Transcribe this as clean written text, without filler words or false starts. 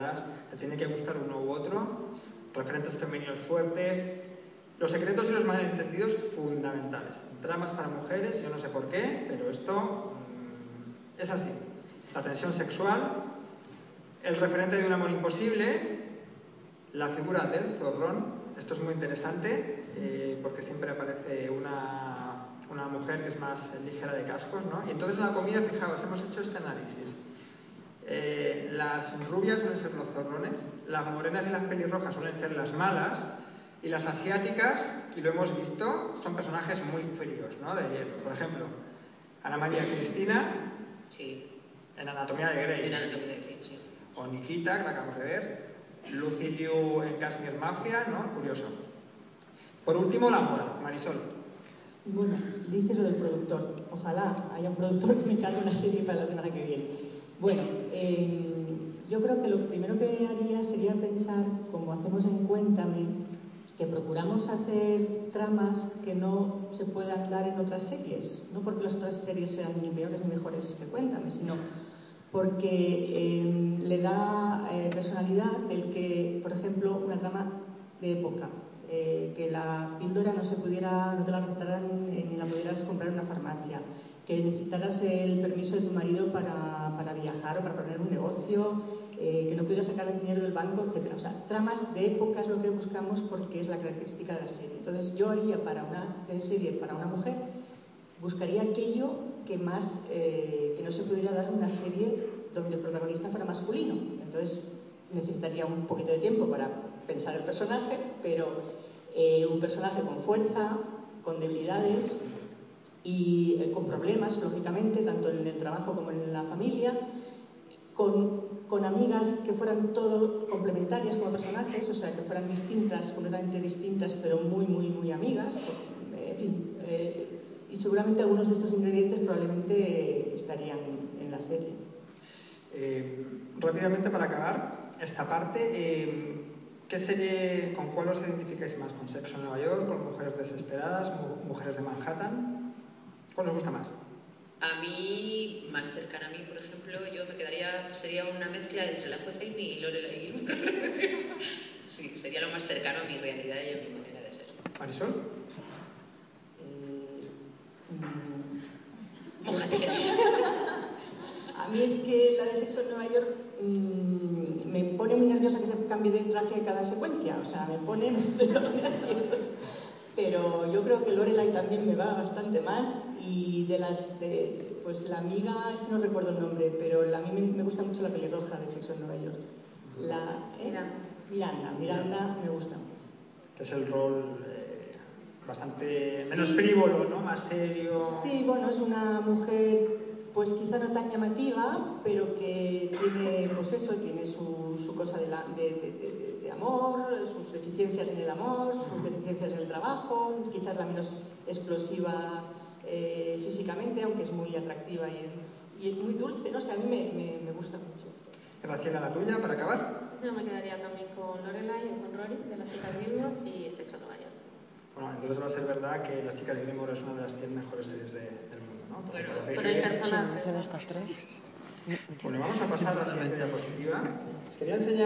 te tiene que gustar uno u otro, referentes femeninos fuertes, los secretos y los malentendidos fundamentales, tramas para mujeres, yo no sé por qué, pero esto es así, la tensión sexual, el referente de un amor imposible, la figura del zorrón, esto es muy interesante porque siempre aparece una mujer que es más ligera de cascos, ¿no? Y entonces en la comida, fijaos, hemos hecho este análisis. Las rubias suelen ser los zorrones, las morenas y las pelirrojas suelen ser las malas, y las asiáticas, y lo hemos visto, son personajes muy fríos, ¿no? De hielo. Por ejemplo, Ana María Cristina, sí, en Anatomía de Grey. En Anatomía de Grey, sí. O Nikita, que la acabamos de ver. Lucy Liu en Kashmir Mafia, ¿no? Curioso. Por último, la Mora, Marisol. Bueno, dices lo del productor. Ojalá haya un productor que me cargue una serie para la semana que viene. Bueno, yo creo que lo primero que haría sería pensar, como hacemos en Cuéntame, que procuramos hacer tramas que no se puedan dar en otras series. No porque las otras series sean ni peores ni mejores que Cuéntame, sino porque le da personalidad el que, por ejemplo, una trama de época, que la píldora no te la recetaran ni la pudieras comprar en una farmacia, que necesitaras el permiso de tu marido para viajar o para poner un negocio, que no pudieras sacar el dinero del banco, etc. O sea, tramas de época es lo que buscamos porque es la característica de la serie. Entonces yo haría para una serie para una mujer, buscaría aquello que más que no se pudiera dar en una serie donde el protagonista fuera masculino. Entonces necesitaría un poquito de tiempo para pensar el personaje, pero un personaje con fuerza, con debilidades y con problemas, lógicamente, tanto en el trabajo como en la familia, con amigas que fueran todo complementarias como personajes, o sea, que fueran distintas, completamente distintas, pero muy, muy, muy amigas, en fin, y seguramente algunos de estos ingredientes probablemente estarían en la serie. Rápidamente, para acabar esta parte, ¿qué serie, con cuál os identificáis más? ¿Con Sexo en Nueva York, con Mujeres Desesperadas, Mujeres de Manhattan? ¿Cuál os gusta más? A mí, más cercana a mí, por ejemplo, yo me quedaría, sería una mezcla entre La Jueza Amy y Lorelai Gilmore. Sí, sería lo más cercano a mi realidad y a mi manera de ser. ¿Marisol? Mójate. A mí es que la de Sexo en Nueva York me pone muy nerviosa que se cambie de traje cada secuencia, o sea, me pone nerviosa. Pero yo creo que Lorelai también me va bastante más, y pues la amiga, es que no recuerdo el nombre, pero a mí me gusta mucho la pelirroja de Sexo en Nueva York. Miranda me gusta mucho. Que es el rol bastante menos frívolo, ¿no? Más serio. Sí, bueno, es una mujer pues quizá no tan llamativa, pero que tiene, pues eso, tiene su cosa de amor, sus deficiencias en el amor, sus deficiencias en el trabajo, quizás la menos explosiva físicamente, aunque es muy atractiva y muy dulce, no sé, a mí me gusta mucho. Graciela, la tuya, para acabar. Yo me quedaría también con Lorelai o con Rory, de Las Chicas Gilmore, y Sexo en Nueva York. Bueno, entonces va a ser verdad que Las Chicas Gilmore es una de las 100 mejores series del mundo, ¿no? Bueno, con el personaje. De estas tres. Bueno, vamos a pasar a la siguiente diapositiva. Os quería enseñar